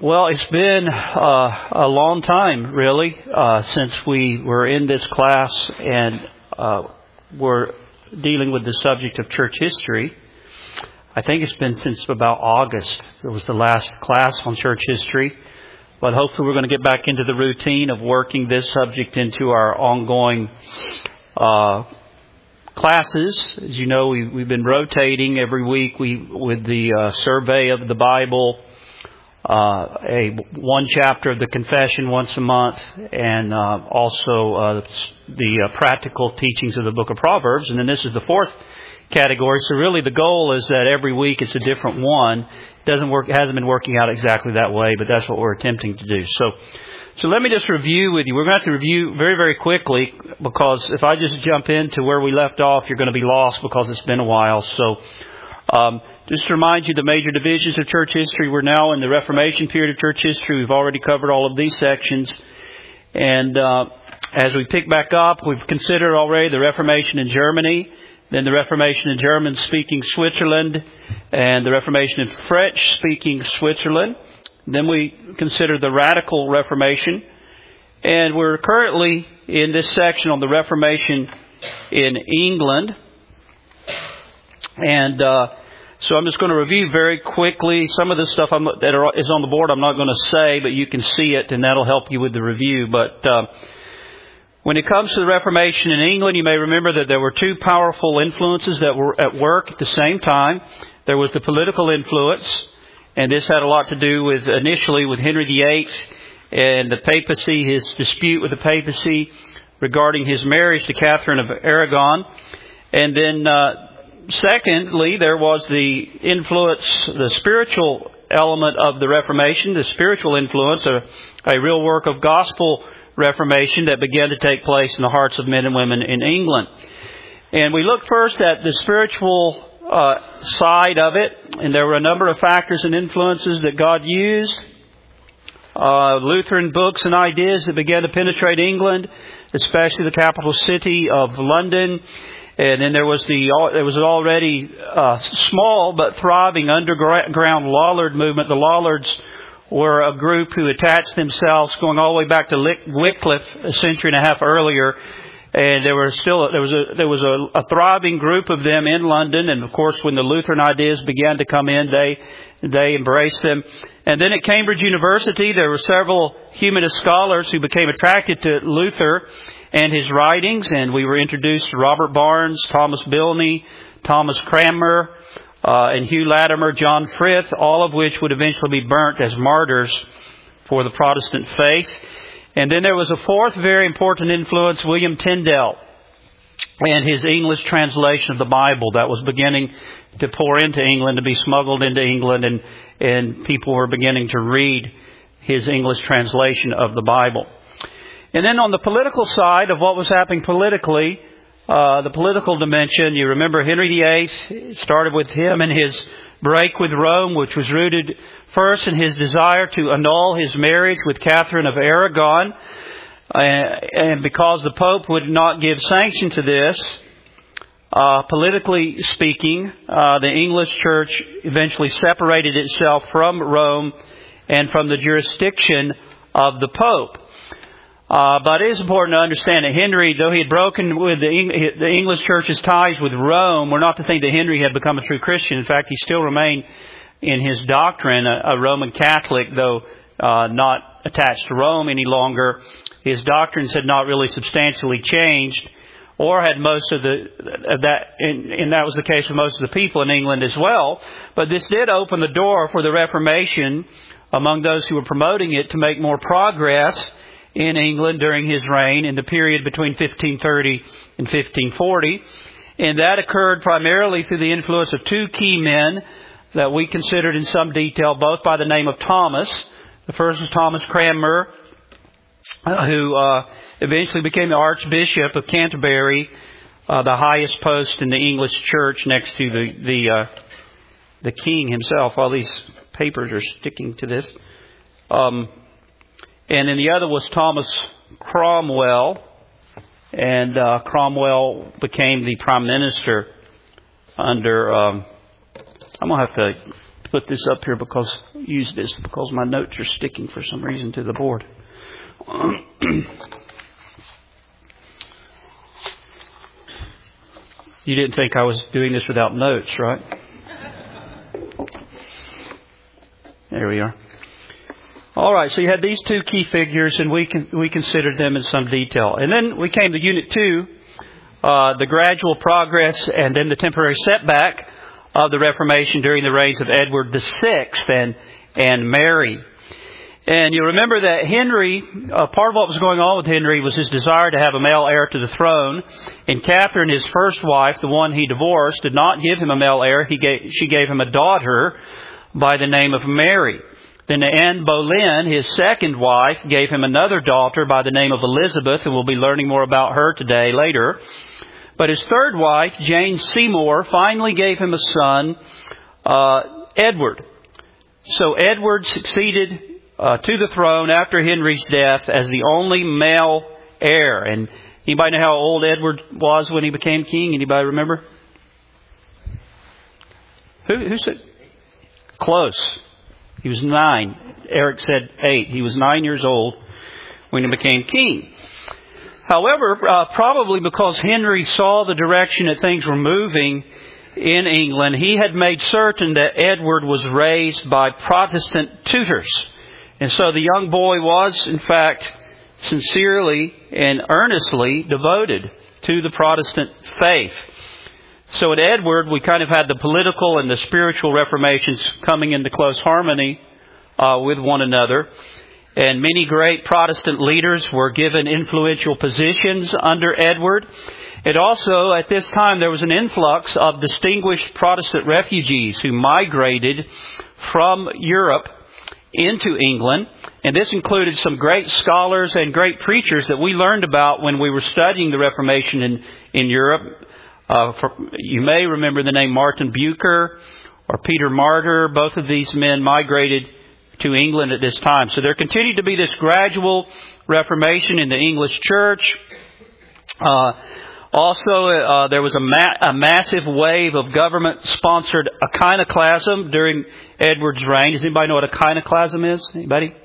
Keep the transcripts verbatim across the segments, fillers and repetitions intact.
Well, it's been uh, a long time, really, uh, since we were in this class and uh, we're dealing with the subject of church history. I think it's been since about August. It was the last class on church history. But hopefully we're going to get back into the routine of working this subject into our ongoing uh, classes. As you know, we, we've been rotating every week we with the uh, survey of the Bible, uh, a one chapter of the confession once a month, and uh, also uh, the uh, practical teachings of the book of Proverbs. And then this is the fourth category. So really the goal is that every week it's a different one. It doesn't work, it hasn't been working out exactly that way, but that's what we're attempting to do. So So let me just review with you. We're going to have to review very, very quickly, because if I just jump into where we left off, you're going to be lost because it's been a while. So um, just to remind you, the major divisions of church history, we're now in the Reformation period of church history. We've already covered all of these sections. And uh, as we pick back up, we've considered already the Reformation in Germany, then the Reformation in German-speaking Switzerland, and the Reformation in French-speaking Switzerland. Then we consider the Radical Reformation, and we're currently in this section on the Reformation in England. And uh, so I'm just going to review very quickly some of the stuff I'm, that are, is on the board. I'm not going to say, but you can see it, and that'll help you with the review. But uh, when it comes to the Reformation in England, you may remember that there were two powerful influences that were at work at the same time. There was the political influence. And this had a lot to do with, initially, with Henry the Eighth and the papacy, his dispute with the papacy regarding his marriage to Catherine of Aragon. And then, uh, secondly, there was the influence, the spiritual element of the Reformation, the spiritual influence, a, a real work of gospel reformation that began to take place in the hearts of men and women in England. And we look first at the spiritual Uh, side of it, and there were a number of factors and influences that God used. Uh, Lutheran books and ideas that began to penetrate England, especially the capital city of London. And then there was the there was already uh, small but thriving underground Lollard movement. The Lollards were a group who attached themselves, going all the way back to Wycliffe a century and a half earlier. And there were still there was a there was a, a thriving group of them in London, and of course, when the Lutheran ideas began to come in, they they embraced them. And then at Cambridge University, there were several humanist scholars who became attracted to Luther and his writings, and we were introduced to Robert Barnes, Thomas Bilney, Thomas Cranmer, uh, and Hugh Latimer, John Frith, all of which would eventually be burnt as martyrs for the Protestant faith. And then there was a fourth very important influence, William Tyndale, and his English translation of the Bible that was beginning to pour into England, to be smuggled into England, and, and people were beginning to read his English translation of the Bible. And then on the political side of what was happening politically, uh, the political dimension, you remember Henry the Eighth, it started with him and his break with Rome, which was rooted first in his desire to annul his marriage with Catherine of Aragon. Uh, and because the Pope would not give sanction to this, uh, politically speaking, uh, the English Church eventually separated itself from Rome and from the jurisdiction of the Pope. Uh, but it is important to understand that Henry, though he had broken with the, Eng- the English Church's ties with Rome, we're not to think that Henry had become a true Christian. In fact, he still remained in his doctrine a, a Roman Catholic, though uh, not attached to Rome any longer. His doctrines had not really substantially changed, or had most of the of that, and, and that was the case for most of the people in England as well. But this did open the door for the Reformation among those who were promoting it to make more progress in England during his reign in the period between fifteen thirty and fifteen forty. And that occurred primarily through the influence of two key men that we considered in some detail, both by the name of Thomas. The first was Thomas Cranmer, who uh, eventually became the Archbishop of Canterbury, uh, the highest post in the English Church next to the the, uh, the King himself. All these papers are sticking to this. Um, and then the other was Thomas Cromwell, and uh, Cromwell became the Prime Minister under... Um, I'm going to have to put this up here because, use this because my notes are sticking for some reason to the board. You didn't think I was doing this without notes, right? There we are. All right, so you had these two key figures, and we can, we considered them in some detail. And then we came to Unit two, uh, the gradual progress and then the temporary setback of the Reformation during the reigns of Edward the Sixth and, and Mary. And you remember that Henry, uh, part of what was going on with Henry was his desire to have a male heir to the throne. And Catherine, his first wife, the one he divorced, did not give him a male heir. He gave, she gave him a daughter by the name of Mary. Then Anne Boleyn, his second wife, gave him another daughter by the name of Elizabeth, and we'll be learning more about her today later. But his third wife, Jane Seymour, finally gave him a son, uh, Edward. So Edward succeeded uh, to the throne after Henry's death as the only male heir. And anybody know how old Edward was when he became king? Anybody remember? Who, who said? Close. He was nine. Eric said eight. He was nine years old when he became king. However, uh, probably because Henry saw the direction that things were moving in England, he had made certain that Edward was raised by Protestant tutors. And so the young boy was, in fact, sincerely and earnestly devoted to the Protestant faith. So at Edward, we kind of had the political and the spiritual reformations coming into close harmony uh, with one another. And many great Protestant leaders were given influential positions under Edward. And also, at this time, there was an influx of distinguished Protestant refugees who migrated from Europe into England. And this included some great scholars and great preachers that we learned about when we were studying the Reformation in, in Europe. Uh, for, you may remember the name Martin Bucer or Peter Martyr. Both of these men migrated to England at this time. So there continued to be this gradual Reformation in the English church. Uh, also, uh, there was a, ma- a massive wave of government-sponsored iconoclasm during Edward's reign. Does anybody know what iconoclasm is? Anybody?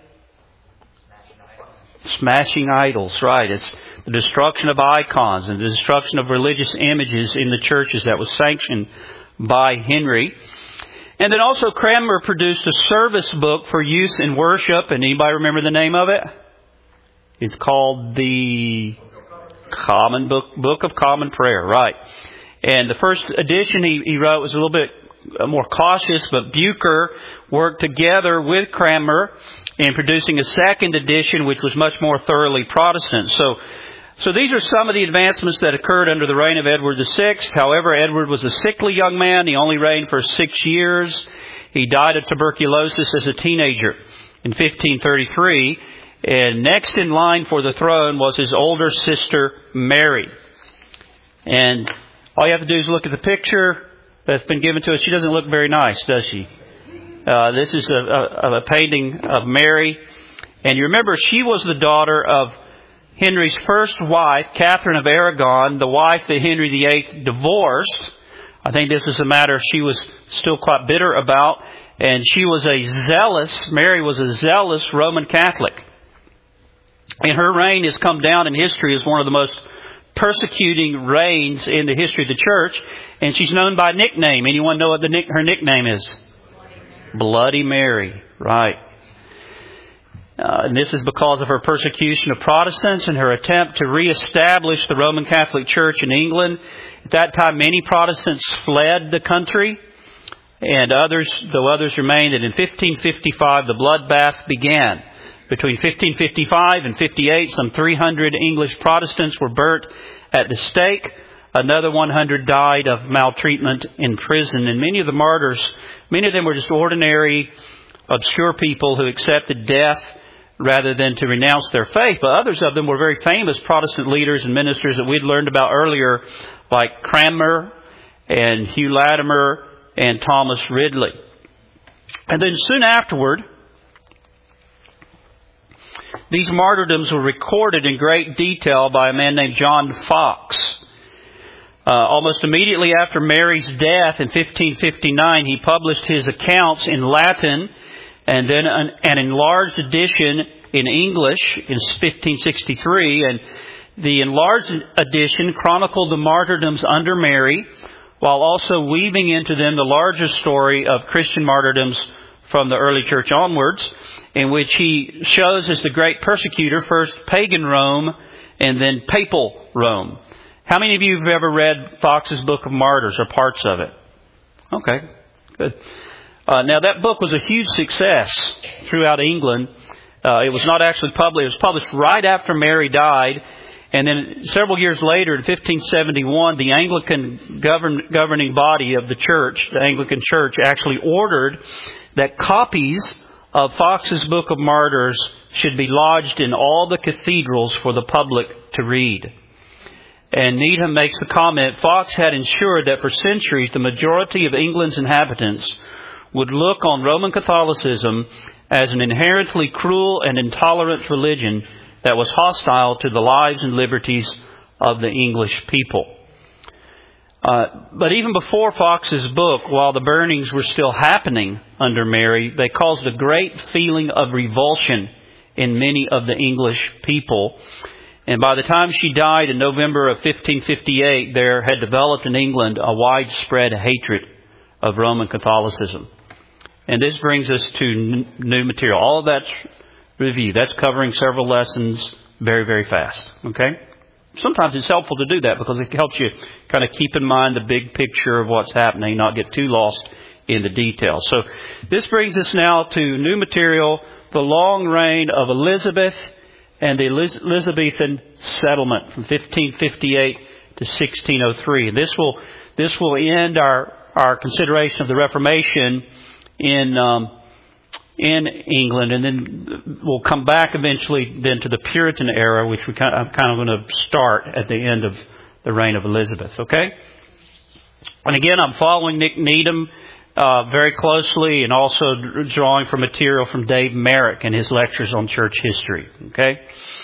Smashing idols, right. It's the destruction of icons and the destruction of religious images in the churches that was sanctioned by Henry. And then also Cranmer produced a service book for use in worship. And anybody remember the name of it? It's called the Common Book, Book of Common Prayer, right. And the first edition he, he wrote was a little bit more cautious, but Bucer worked together with Cranmer in producing a second edition, which was much more thoroughly Protestant. So, so these are some of the advancements that occurred under the reign of Edward the Sixth. However, Edward was a sickly young man. He only reigned for six years. He died of tuberculosis as a teenager in fifteen thirty-three. And next in line for the throne was his older sister, Mary. And all you have to do is look at the picture that's been given to us. She doesn't look very nice, does she? Uh, this is a, a, a painting of Mary. And you remember, she was the daughter of Henry's first wife, Catherine of Aragon, the wife that Henry the Eighth divorced. I think this is a matter she was still quite bitter about. And she was a zealous, Mary was a zealous Roman Catholic. And her reign has come down in history as one of the most persecuting reigns in the history of the church. And she's known by a nickname. Anyone know what the nick, her nickname is? Bloody Mary. Right. Uh, and this is because of her persecution of Protestants and her attempt to reestablish the Roman Catholic Church in England. At that time, many Protestants fled the country, and others, though others remained. And in fifteen fifty-five, the bloodbath began. Between fifteen fifty-five and fifty-eight, some three hundred English Protestants were burnt at the stake. Another one hundred died of maltreatment in prison. And many of the martyrs, many of them were just ordinary, obscure people who accepted death rather than to renounce their faith. But others of them were very famous Protestant leaders and ministers that we'd learned about earlier, like Cranmer and Hugh Latimer and Thomas Ridley. And then soon afterward, these martyrdoms were recorded in great detail by a man named John Fox. Uh, almost immediately after Mary's death in fifteen fifty-nine, he published his accounts in Latin and then an, an enlarged edition in English in fifteen sixty-three. And the enlarged edition chronicled the martyrdoms under Mary, while also weaving into them the larger story of Christian martyrdoms from the early church onwards, in which he shows as the great persecutor first pagan Rome and then papal Rome. How many of you have ever read Fox's Book of Martyrs or parts of it? Okay, good. Uh, now that book was a huge success throughout England. Uh, it was not actually published. It was published right after Mary died. And then several years later, in fifteen seventy-one, the Anglican govern, governing body of the church, the Anglican Church, actually ordered that copies of Fox's Book of Martyrs should be lodged in all the cathedrals for the public to read. And Needham makes the comment, Fox had ensured that for centuries the majority of England's inhabitants would look on Roman Catholicism as an inherently cruel and intolerant religion that was hostile to the lives and liberties of the English people. Uh, but even before Fox's book, while the burnings were still happening under Mary, they caused a great feeling of revulsion in many of the English people. And by the time she died in November of fifteen fifty-eight, there had developed in England a widespread hatred of Roman Catholicism. And this brings us to new material. All of that's review. That's covering several lessons very, very fast. Okay? Sometimes it's helpful to do that because it helps you kind of keep in mind the big picture of what's happening, not get too lost in the details. So this brings us now to new material, the long reign of Elizabeth and the Elizabethan settlement from fifteen fifty-eight to sixteen oh three. This will this will end our our consideration of the Reformation in um, in England, and then we'll come back eventually then to the Puritan era, which we kind of, I'm kind of going to start at the end of the reign of Elizabeth. Okay, and again, I'm following Nick Needham uh, very closely, and also drawing from material from Dave Merrick and his lectures on church history. Okay.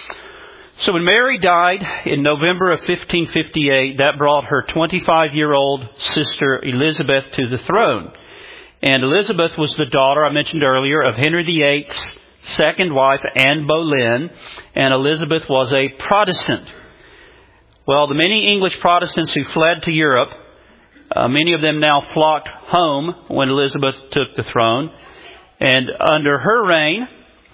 So when Mary died in November of fifteen fifty-eight, that brought her twenty-five-year-old sister Elizabeth to the throne. And Elizabeth was the daughter, I mentioned earlier, of Henry the Eighth's second wife, Anne Boleyn, and Elizabeth was a Protestant. Well, the many English Protestants who fled to Europe, uh, many of them now flocked home when Elizabeth took the throne. And under her reign,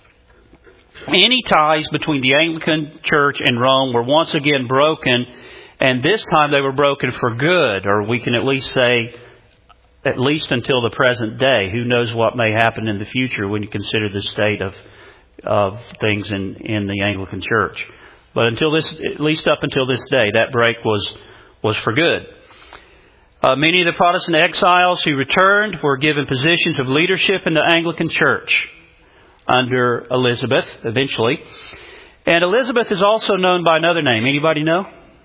any ties between the Anglican Church and Rome were once again broken, and this time they were broken for good, or we can at least say at least until the present day. Who knows what may happen in the future when you consider the state of of things in, in the Anglican Church. But until this, at least up until this day, that break was was for good. Uh, many of the Protestant exiles who returned were given positions of leadership in the Anglican Church under Elizabeth, eventually. And Elizabeth is also known by another name. Anybody know?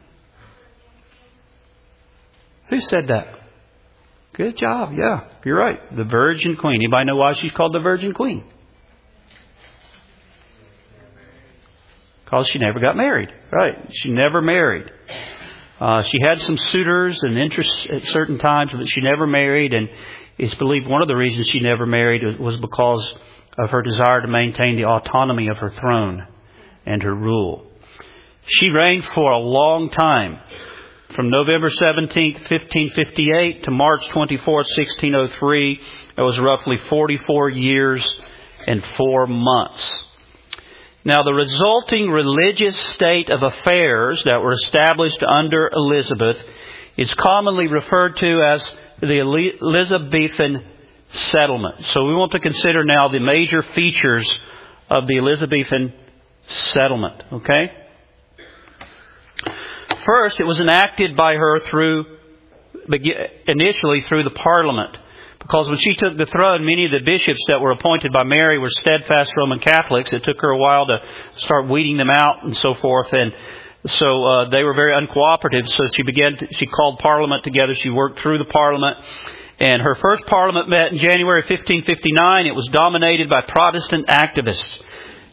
Who said that? Good job. Yeah, you're right. The Virgin Queen. Anybody know why she's called the Virgin Queen? Because she never got married. Right. She never married. Uh, she had some suitors and interests at certain times, but she never married. And it's believed one of the reasons she never married was because of her desire to maintain the autonomy of her throne and her rule. She reigned for a long time. From November seventeenth, fifteen fifty-eight to March twenty-fourth, sixteen oh three, it was roughly forty-four years and four months. Now, the resulting religious state of affairs that were established under Elizabeth is commonly referred to as the Elizabethan settlement. So we want to consider now the major features of the Elizabethan settlement. Okay? First, it was enacted by her through, initially through the Parliament. Because when she took the throne, many of the bishops that were appointed by Mary were steadfast Roman Catholics. It took her a while to start weeding them out and so forth. And so uh, they were very uncooperative. So she began to, she called Parliament together. She worked through the Parliament. And her first Parliament met in January fifteen fifty-nine. It was dominated by Protestant activists.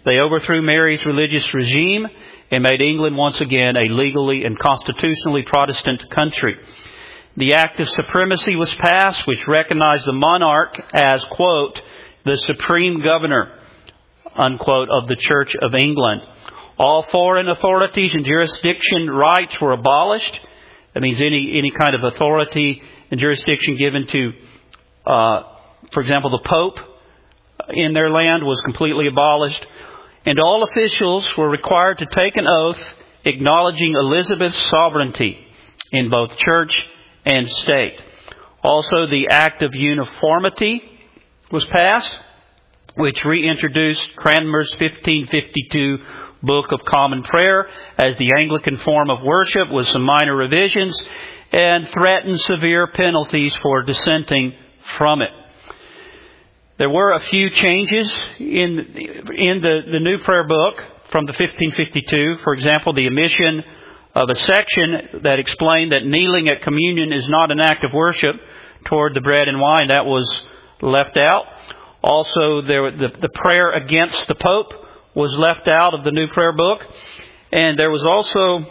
They overthrew Mary's religious regime and made England once again a legally and constitutionally Protestant country. The Act of Supremacy was passed, which recognized the monarch as, quote, the supreme governor, unquote, of the Church of England. All foreign authorities and jurisdiction rights were abolished. That means any any kind of authority and jurisdiction given to, uh, for example, the Pope in their land was completely abolished. And all officials were required to take an oath acknowledging Elizabeth's sovereignty in both church and state. Also, the Act of Uniformity was passed, which reintroduced Cranmer's fifteen fifty-two Book of Common Prayer as the Anglican form of worship with some minor revisions, and threatened severe penalties for dissenting from it. There were a few changes in in the, the new prayer book from the fifteen fifty-two. For example, the omission of a section that explained that kneeling at communion is not an act of worship toward the bread and wine. That was left out. Also, there the, the prayer against the Pope was left out of the new prayer book. And there was also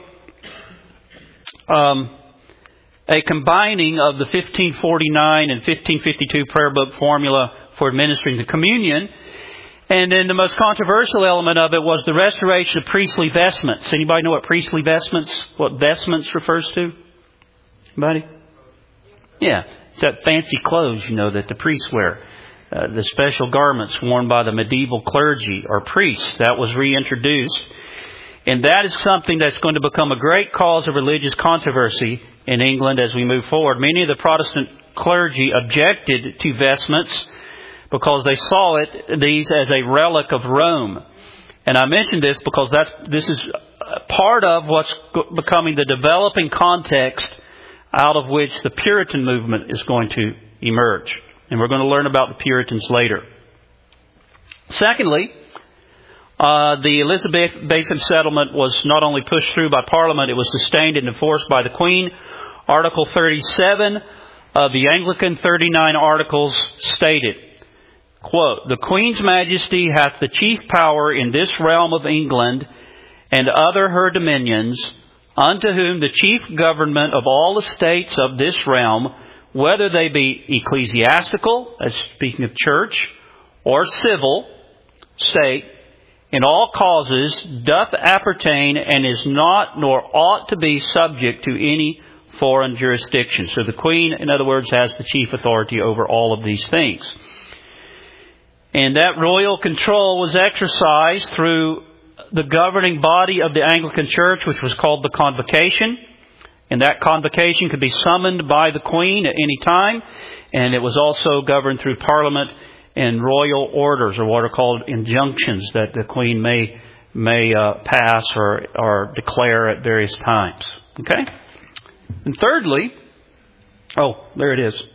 um, a combining of the fifteen forty-nine and fifteen fifty-two prayer book formula for administering the communion. And then the most controversial element of it was the restoration of priestly vestments. Anybody know what priestly vestments, what vestments refers to? Anybody? Yeah, it's that fancy clothes, you know, that the priests wear. Uh, the special garments worn by the medieval clergy or priests. That was reintroduced. And that is something that's going to become a great cause of religious controversy in England as we move forward. Many of the Protestant clergy objected to vestments because they saw it, these as a relic of Rome. And I mention this because that's, this is part of what's becoming the developing context out of which the Puritan movement is going to emerge. And we're going to learn about the Puritans later. Secondly, uh, the Elizabethan settlement was not only pushed through by Parliament, it was sustained and enforced by the Queen. Article thirty-seven of the Anglican thirty-nine Articles stated, quote, the Queen's Majesty hath the chief power in this realm of England and other her dominions, unto whom the chief government of all the states of this realm, whether they be ecclesiastical, as speaking of church, or civil, state, in all causes doth appertain and is not nor ought to be subject to any foreign jurisdiction. So the Queen, in other words, has the chief authority over all of these things. And that royal control was exercised through the governing body of the Anglican Church, which was called the Convocation. And that convocation could be summoned by the Queen at any time. And it was also governed through Parliament and royal orders, or what are called injunctions, that the Queen may may uh, pass or, or declare at various times. Okay? And thirdly, oh, there it is.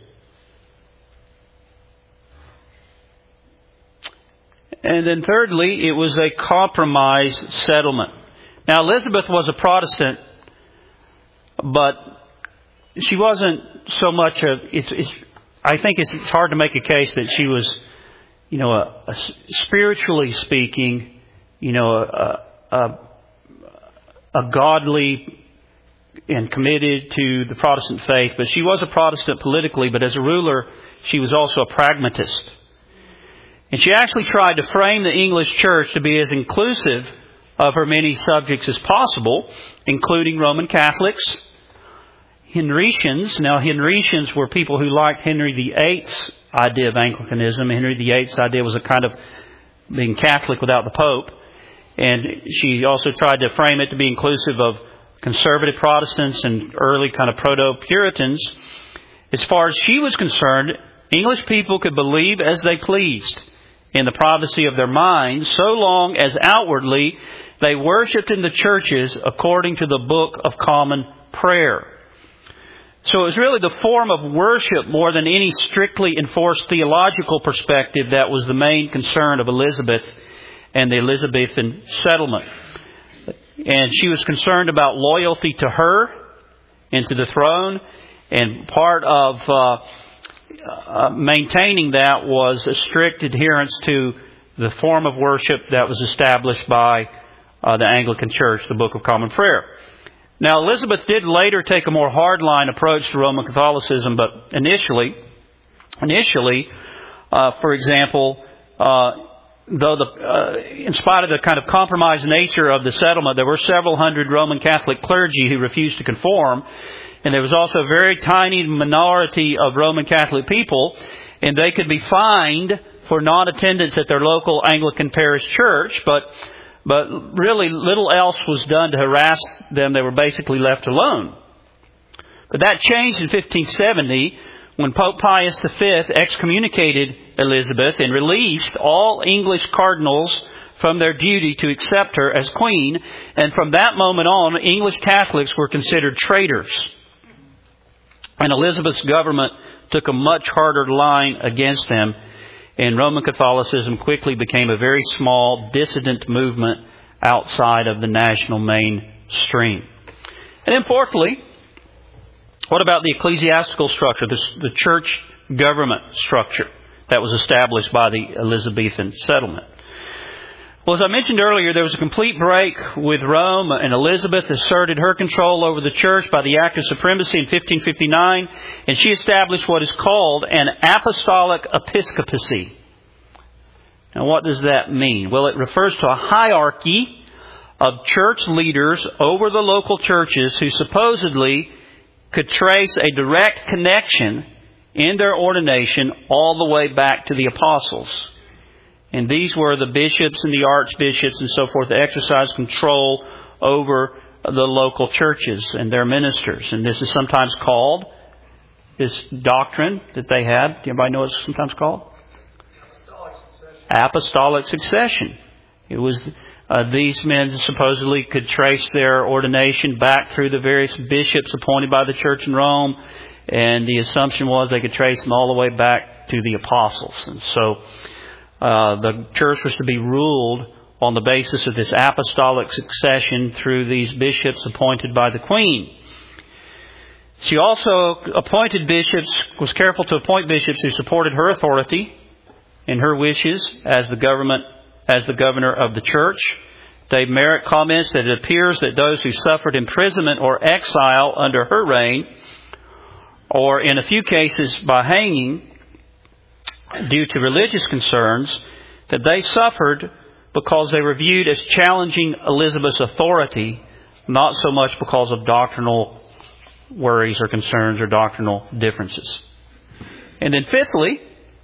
And then thirdly, it was a compromise settlement. Now, Elizabeth was a Protestant, but she wasn't so much a, it's, it's, I think it's, it's hard to make a case that she was, you know, a, a, spiritually speaking, you know, a, a, a godly and committed to the Protestant faith. But she was a Protestant politically, but as a ruler, she was also a pragmatist. And she actually tried to frame the English church to be as inclusive of her many subjects as possible, including Roman Catholics, Henricians. Now, Henricians were people who liked Henry the Eighth's idea of Anglicanism. Henry the Eighth's idea was a kind of being Catholic without the Pope. And she also tried to frame it to be inclusive of conservative Protestants and early kind of proto-Puritans. As far as she was concerned, English people could believe as they pleased in the privacy of their minds, so long as outwardly they worshipped in the churches according to the Book of Common Prayer. So it was really the form of worship more than any strictly enforced theological perspective that was the main concern of Elizabeth and the Elizabethan settlement. And she was concerned about loyalty to her and to the throne. And part of uh, uh, maintaining that was a strict adherence to the form of worship that was established by uh, the Anglican Church, the Book of Common Prayer. Now, Elizabeth did later take a more hardline approach to Roman Catholicism, but initially, initially, uh, for example, uh, though the, uh, in spite of the kind of compromised nature of the settlement, there were several hundred Roman Catholic clergy who refused to conform, and there was also a very tiny minority of Roman Catholic people, and they could be fined for non-attendance at their local Anglican parish church, but but really little else was done to harass them. They were basically left alone. But that changed in fifteen seventy when Pope Pius the Fifth excommunicated Elizabeth and released all English cardinals from their duty to accept her as queen. And from that moment on, English Catholics were considered traitors. And Elizabeth's government took a much harder line against them. And Roman Catholicism quickly became a very small dissident movement outside of the national mainstream. And then fourthly, what about the ecclesiastical structure, the, the church government structure that was established by the Elizabethan settlement? Well, as I mentioned earlier, there was a complete break with Rome, and Elizabeth asserted her control over the church by the Act of Supremacy in fifteen fifty-nine, and she established what is called an apostolic episcopacy. Now, what does that mean? Well, it refers to a hierarchy of church leaders over the local churches who supposedly could trace a direct connection in their ordination all the way back to the apostles. And these were the bishops and the archbishops and so forth that exercised control over the local churches and their ministers. And this is sometimes called, this doctrine that they had, do anybody know what it's sometimes called? Apostolic succession. Apostolic succession. It was uh, these men supposedly could trace their ordination back through the various bishops appointed by the church in Rome. And the assumption was they could trace them all the way back to the apostles. And so Uh, the church was to be ruled on the basis of this apostolic succession through these bishops appointed by the Queen. She also appointed bishops, was careful to appoint bishops who supported her authority and her wishes as the government, as the governor of the church. Dave Merritt comments that it appears that those who suffered imprisonment or exile under her reign, or in a few cases by hanging, due to religious concerns, that they suffered because they were viewed as challenging Elizabeth's authority, not so much because of doctrinal worries or concerns or doctrinal differences. And then fifthly,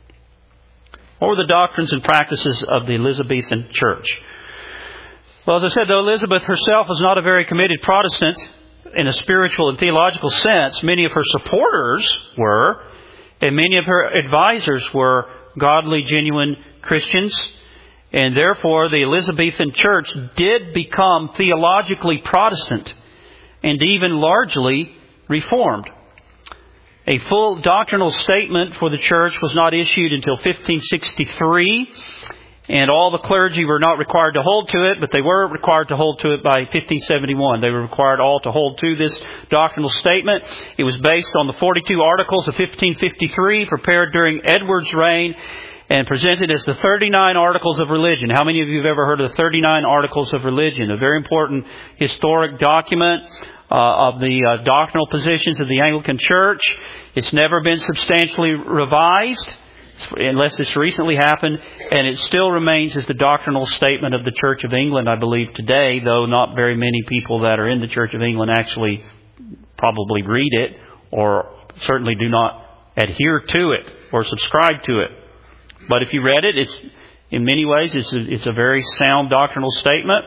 what were the doctrines and practices of the Elizabethan church? Well, as I said, though Elizabeth herself was not a very committed Protestant in a spiritual and theological sense, many of her supporters were. And many of her advisors were godly, genuine Christians. And therefore, the Elizabethan church did become theologically Protestant and even largely Reformed. A full doctrinal statement for the church was not issued until fifteen sixty-three. And all the clergy were not required to hold to it, but they were required to hold to it by fifteen seventy-one. They were required all to hold to this doctrinal statement. It was based on the forty-two Articles of fifteen fifty-three, prepared during Edward's reign, and presented as the thirty-nine Articles of Religion. How many of you have ever heard of the thirty-nine Articles of Religion? A very important historic document uh, of the uh, doctrinal positions of the Anglican Church. It's never been substantially revised, unless it's recently happened, and it still remains as the doctrinal statement of the Church of England, I believe, today, though not very many people that are in the Church of England actually probably read it, or certainly do not adhere to it or subscribe to it. But if you read it, it's in many ways it's a, it's a very sound doctrinal statement.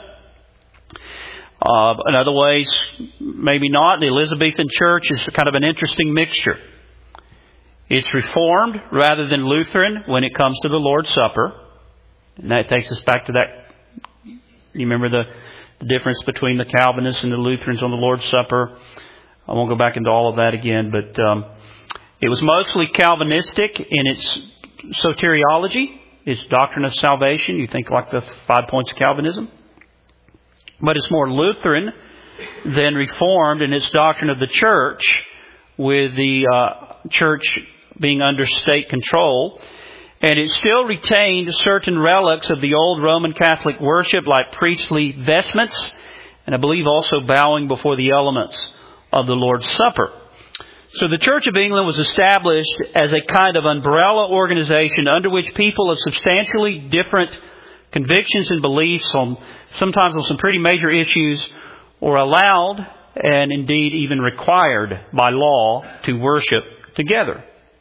Uh, in other ways, maybe not. The Elizabethan Church is kind of an interesting mixture. It's Reformed rather than Lutheran when it comes to the Lord's Supper. And that takes us back to that. You remember the, the difference between the Calvinists and the Lutherans on the Lord's Supper? I won't go back into all of that again, but um, it was mostly Calvinistic in its soteriology, its doctrine of salvation. You think like the five points of Calvinism. But it's more Lutheran than Reformed in its doctrine of the church, with the uh, church being under state control. And it still retained certain relics of the old Roman Catholic worship, like priestly vestments, and I believe also bowing before the elements of the Lord's Supper. So the Church of England was established as a kind of umbrella organization under which people of substantially different convictions and beliefs, on sometimes on some pretty major issues, were allowed and indeed even required by law to worship together.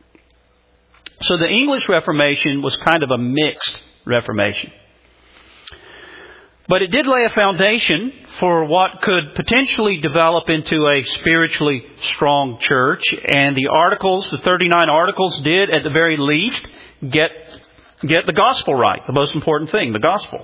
So the English Reformation was kind of a mixed Reformation. But it did lay a foundation for what could potentially develop into a spiritually strong church. And the articles, the thirty-nine articles, did at the very least get, get the gospel right. The most important thing, the gospel.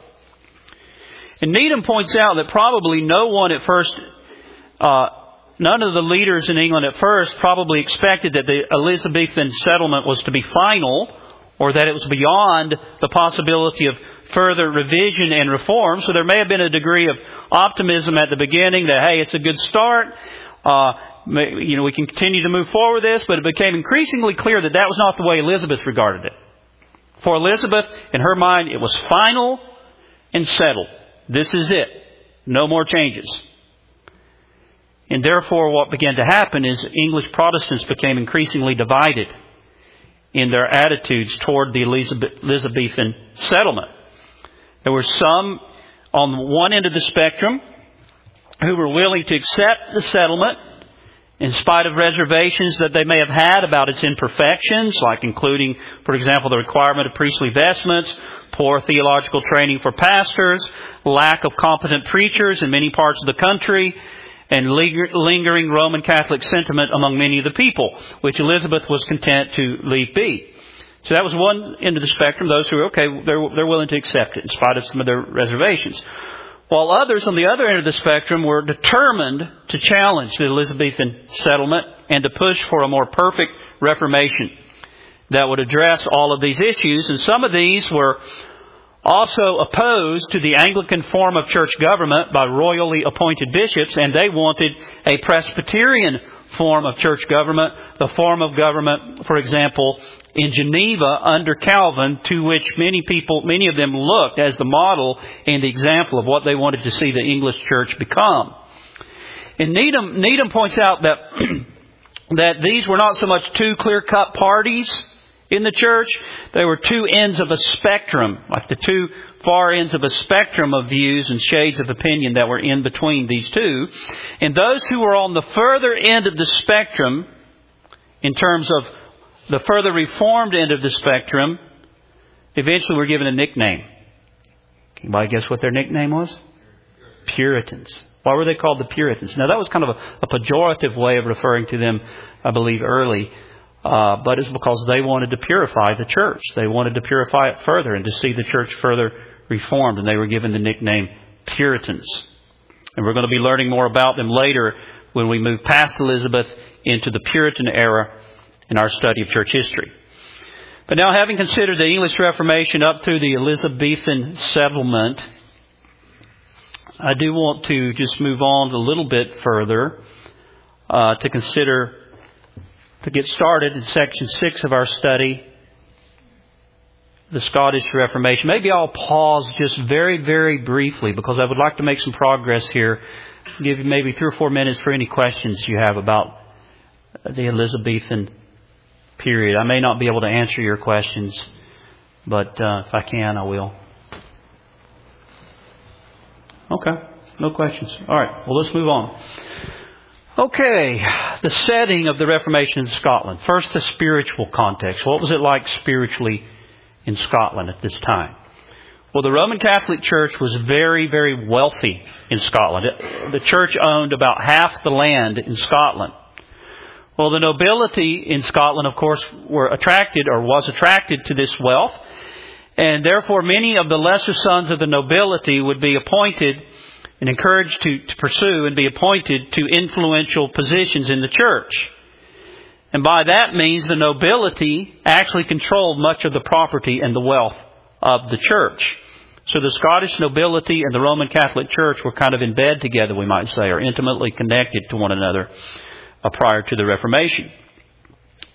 And Needham points out that probably no one at first, uh, none of the leaders in England at first probably expected that the Elizabethan settlement was to be final, or that it was beyond the possibility of further revision and reform. So there may have been a degree of optimism at the beginning that, hey, it's a good start. Uh, you know, we can continue to move forward with this. But it became increasingly clear that that was not the way Elizabeth regarded it. For Elizabeth, in her mind, it was final and settled. This is it. No more changes. And therefore, what began to happen is English Protestants became increasingly divided in their attitudes toward the Elizabethan settlement. There were some on one end of the spectrum who were willing to accept the settlement in spite of reservations that they may have had about its imperfections, like including, for example, the requirement of priestly vestments, poor theological training for pastors, lack of competent preachers in many parts of the country, and lingering Roman Catholic sentiment among many of the people, which Elizabeth was content to leave be. So that was one end of the spectrum, those who were, okay, they're, they're willing to accept it in spite of some of their reservations. While others on the other end of the spectrum were determined to challenge the Elizabethan settlement and to push for a more perfect Reformation that would address all of these issues. And some of these were also opposed to the Anglican form of church government by royally appointed bishops, and they wanted a Presbyterian form of church government, the form of government, for example, in Geneva under Calvin, to which many people, many of them looked as the model and the example of what they wanted to see the English church become. And Needham, Needham points out that, that these were not so much two clear-cut parties in the church. They were two ends of a spectrum, like the two far ends of a spectrum of views and shades of opinion that were in between these two. And those who were on the further end of the spectrum, in terms of the further reformed end of the spectrum, eventually were given a nickname. Can anybody guess what their nickname was? Puritans. Why were they called the Puritans? Now that was kind of a, a pejorative way of referring to them, I believe, early. Uh, but it's because they wanted to purify the church. They wanted to purify it further and to see the church further reformed. And they were given the nickname Puritans. And we're going to be learning more about them later when we move past Elizabeth into the Puritan era in our study of church history. But now, having considered the English Reformation up through the Elizabethan settlement, I do want to just move on a little bit further uh, to consider, to get started in section six of our study, the Scottish Reformation. Maybe I'll pause just very, very briefly because I would like to make some progress here. Give you maybe three or four minutes for any questions you have about the Elizabethan period. I may not be able to answer your questions, but uh, if I can, I will. Okay, no questions. All right, well, let's move on. Okay, the setting of the Reformation in Scotland. First, the spiritual context. What was it like spiritually in Scotland at this time? Well, the Roman Catholic Church was very, very wealthy in Scotland. The church owned about half the land in Scotland. Well, the nobility in Scotland, of course, were attracted or was attracted to this wealth. And therefore, many of the lesser sons of the nobility would be appointed and encouraged to, to pursue and be appointed to influential positions in the church. And by that means, the nobility actually controlled much of the property and the wealth of the church. So the Scottish nobility and the Roman Catholic Church were kind of in bed together, we might say, or intimately connected to one another uh, prior to the Reformation.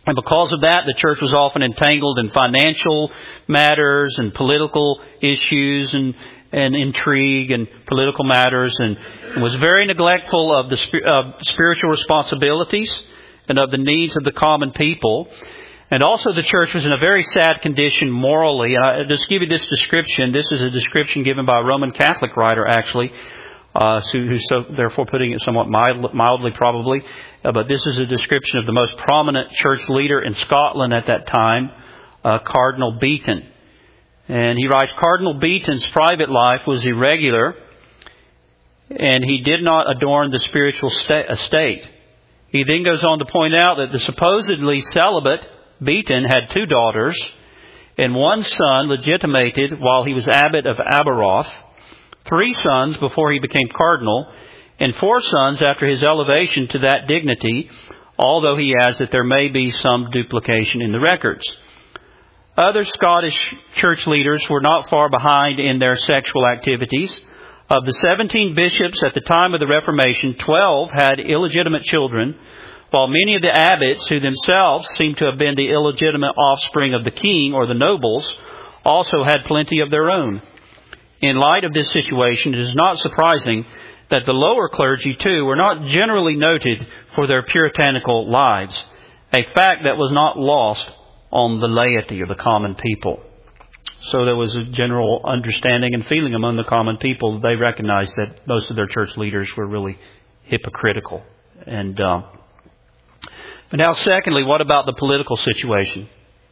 And because of that, the church was often entangled in financial matters and political issues and, and intrigue and political matters, and was very neglectful of the uh, spiritual responsibilities and of the needs of the common people. And also the church was in a very sad condition morally. And I just give you this description. This is a description given by a Roman Catholic writer, actually, uh, who's so, therefore putting it somewhat mild, mildly probably. Uh, but this is a description of the most prominent church leader in Scotland at that time, uh, Cardinal Beaton. And he writes, Cardinal Beaton's private life was irregular, and he did not adorn the spiritual sta- estate. He then goes on to point out that the supposedly celibate Beaton had two daughters, and one son legitimated while he was abbot of Aberoth, three sons before he became cardinal, and four sons after his elevation to that dignity, although he adds that there may be some duplication in the records. Other Scottish church leaders were not far behind in their sexual activities. Of the seventeen bishops at the time of the Reformation, twelve had illegitimate children, while many of the abbots, who themselves seem to have been the illegitimate offspring of the king or the nobles, also had plenty of their own. In light of this situation, it is not surprising that the lower clergy, too, were not generally noted for their puritanical lives, a fact that was not lost on the laity or the common people. So there was a general understanding and feeling among the common people. They recognized that most of their church leaders were really hypocritical. And uh, but now, secondly, what about the political situation?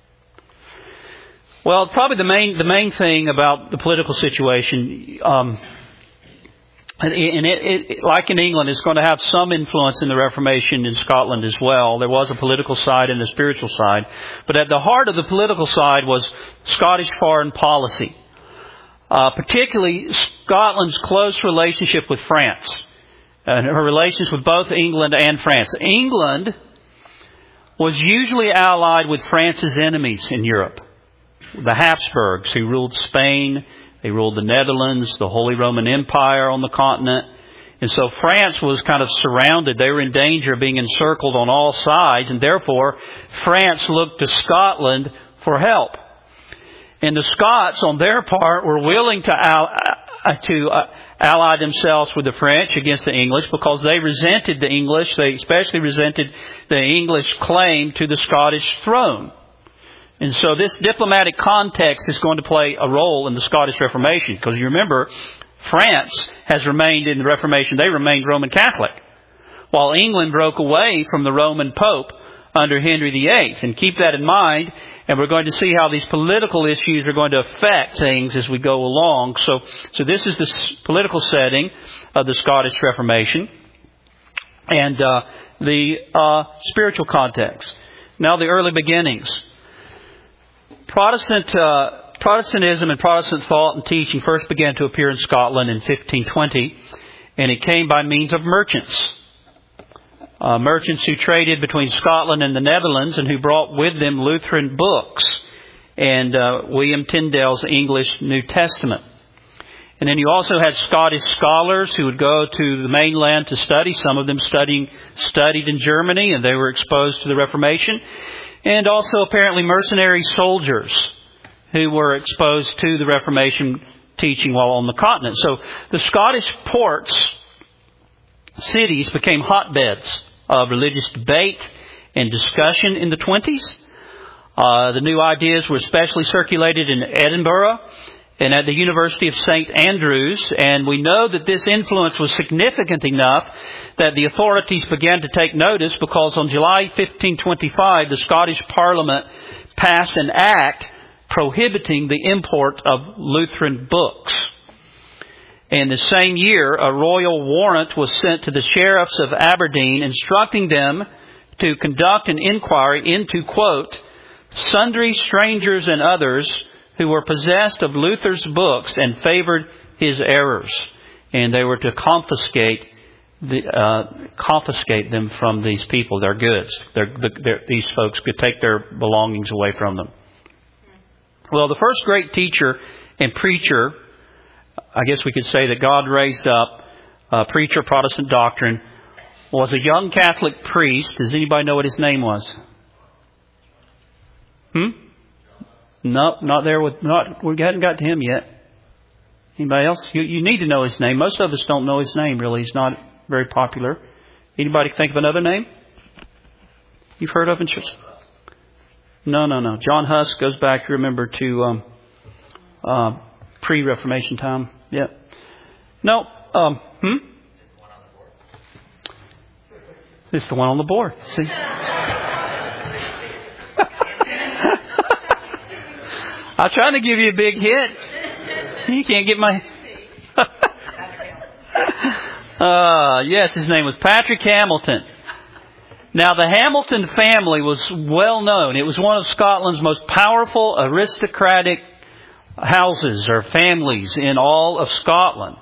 Well, probably the main the main thing about the political situation, um, and it, it, like in England, it's going to have some influence in the Reformation in Scotland as well. There was a political side and a spiritual side. But at the heart of the political side was Scottish foreign policy, uh, particularly Scotland's close relationship with France, and her relations with both England and France. England was usually allied with France's enemies in Europe, the Habsburgs, who ruled Spain. They ruled the Netherlands, the Holy Roman Empire on the continent. And so France was kind of surrounded. They were in danger of being encircled on all sides. And therefore, France looked to Scotland for help. And the Scots, on their part, were willing to, al- to uh, ally themselves with the French against the English because they resented the English. They especially resented the English claim to the Scottish throne. And so this diplomatic context is going to play a role in the Scottish Reformation. Because you remember, France has remained in the Reformation. They remained Roman Catholic. While England broke away from the Roman Pope under Henry the Eighth. And keep that in mind. And we're going to see how these political issues are going to affect things as we go along. So, so this is the political setting of the Scottish Reformation. And uh, the uh, spiritual context. Now the early beginnings. Protestant uh, Protestantism and Protestant thought and teaching first began to appear in Scotland in fifteen twenty, and it came by means of merchants. Uh, merchants who traded between Scotland and the Netherlands and who brought with them Lutheran books and uh, William Tyndale's English New Testament. And then you also had Scottish scholars who would go to the mainland to study. Some of them studying studied in Germany, and they were exposed to the Reformation. And also apparently mercenary soldiers who were exposed to the Reformation teaching while on the continent. So the Scottish ports, cities, became hotbeds of religious debate and discussion in the twenties. Uh, the new ideas were especially circulated in Edinburgh and at the University of Saint Andrews. And we know that this influence was significant enough that the authorities began to take notice because on July fifteen twenty-five, the Scottish Parliament passed an act prohibiting the import of Lutheran books. And the same year, a royal warrant was sent to the sheriffs of Aberdeen instructing them to conduct an inquiry into, quote, sundry strangers and others who were possessed of Luther's books and favored his errors. And they were to confiscate The, uh, confiscate them from these people, their goods. They're, they're, these folks could take their belongings away from them. Well, the first great teacher and preacher, I guess we could say that God raised up, uh, preacher of Protestant doctrine, was a young Catholic priest. Does anybody know what his name was? Hmm? No, not there with, not, we hadn't got to him yet. Anybody else? You, you need to know his name. Most of us don't know his name, really. He's not very popular. Anybody think of another name you've heard of in church? No, no, no. John Huss goes back, you remember, to um, uh, pre-Reformation time. Yeah. No. Um, hmm? It's the one on the board. See? I'm trying to give you a big hit. You can't get my... uh, yes, his name was Patrick Hamilton. Now, the Hamilton family was well known. It was one of Scotland's most powerful aristocratic houses or families in all of Scotland.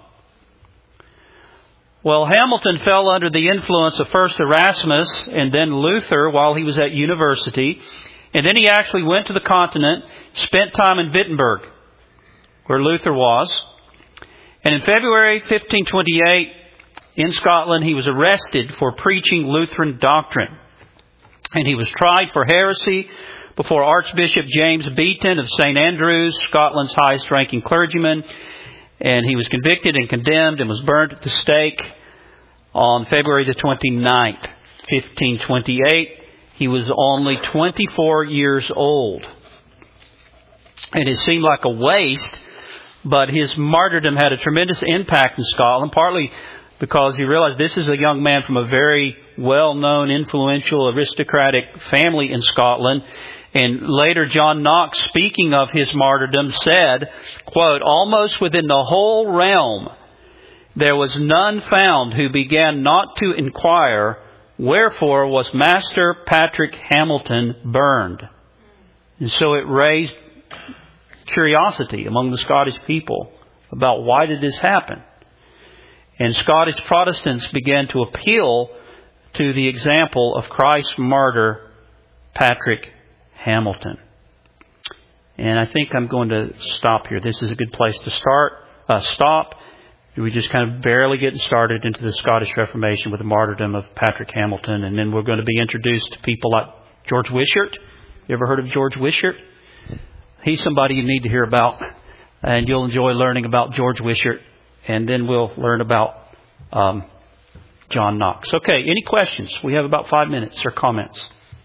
Well, Hamilton fell under the influence of first Erasmus and then Luther while he was at university. And then he actually went to the continent, spent time in Wittenberg, where Luther was. And in February fifteen twenty-eight, in Scotland, he was arrested for preaching Lutheran doctrine. And he was tried for heresy before Archbishop James Beaton of Saint Andrews, Scotland's highest ranking clergyman. And he was convicted and condemned and was burned at the stake on February the twenty-ninth, fifteen twenty-eight. He was only twenty-four years old. And it seemed like a waste, but his martyrdom had a tremendous impact in Scotland, partly because he realized this is a young man from a very well-known, influential, aristocratic family in Scotland. And later, John Knox, speaking of his martyrdom, said, quote, "Almost within the whole realm, there was none found who began not to inquire, wherefore was Master Patrick Hamilton burned?" And so it raised curiosity among the Scottish people about why did this happen. And Scottish Protestants began to appeal to the example of Christ's martyr, Patrick Hamilton. And I think I'm going to stop here. This is a good place to start. Uh, stop. We're just kind of barely getting started into the Scottish Reformation with the martyrdom of Patrick Hamilton. And then we're going to be introduced to people like George Wishart. You ever heard of George Wishart? He's somebody you need to hear about. And you'll enjoy learning about George Wishart. And then we'll learn about um, John Knox. Okay, any questions? We have about five minutes or comments.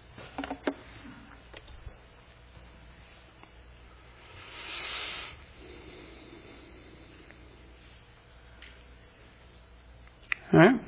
All right.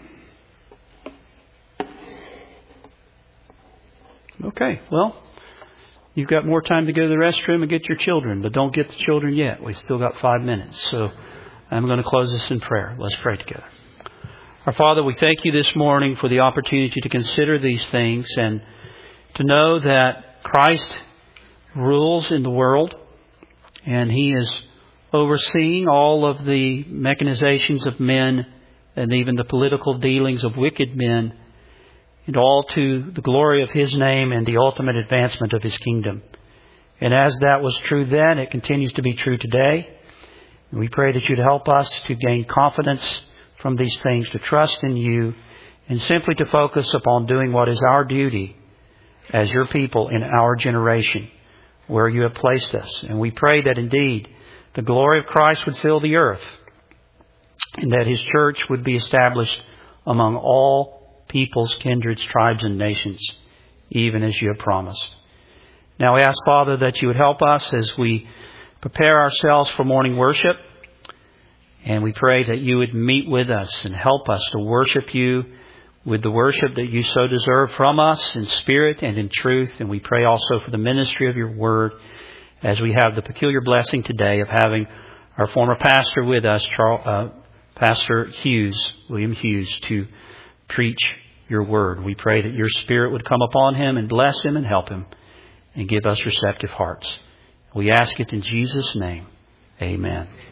Okay, well, you've got more time to go to the restroom and get your children, but don't get the children yet. We've still got five minutes. So I'm going to close this in prayer. Let's pray together. Our Father, we thank you this morning for the opportunity to consider these things and to know that Christ rules in the world and He is overseeing all of the mechanizations of men and even the political dealings of wicked men, and all to the glory of His name and the ultimate advancement of His kingdom. And as that was true then, it continues to be true today. We pray that you'd help us to gain confidence from these things, to trust in you, and simply to focus upon doing what is our duty as your people in our generation, where you have placed us. And we pray that indeed the glory of Christ would fill the earth, and that His church would be established among all peoples, kindreds, tribes, and nations, even as you have promised. Now we ask, Father, that you would help us as we prepare ourselves for morning worship. And we pray that you would meet with us and help us to worship you with the worship that you so deserve from us in spirit and in truth. And we pray also for the ministry of your word as we have the peculiar blessing today of having our former pastor with us, Charles, uh, Pastor Hughes, William Hughes, to preach your word. We pray that your Spirit would come upon him and bless him and help him and give us receptive hearts. We ask it in Jesus' name. Amen.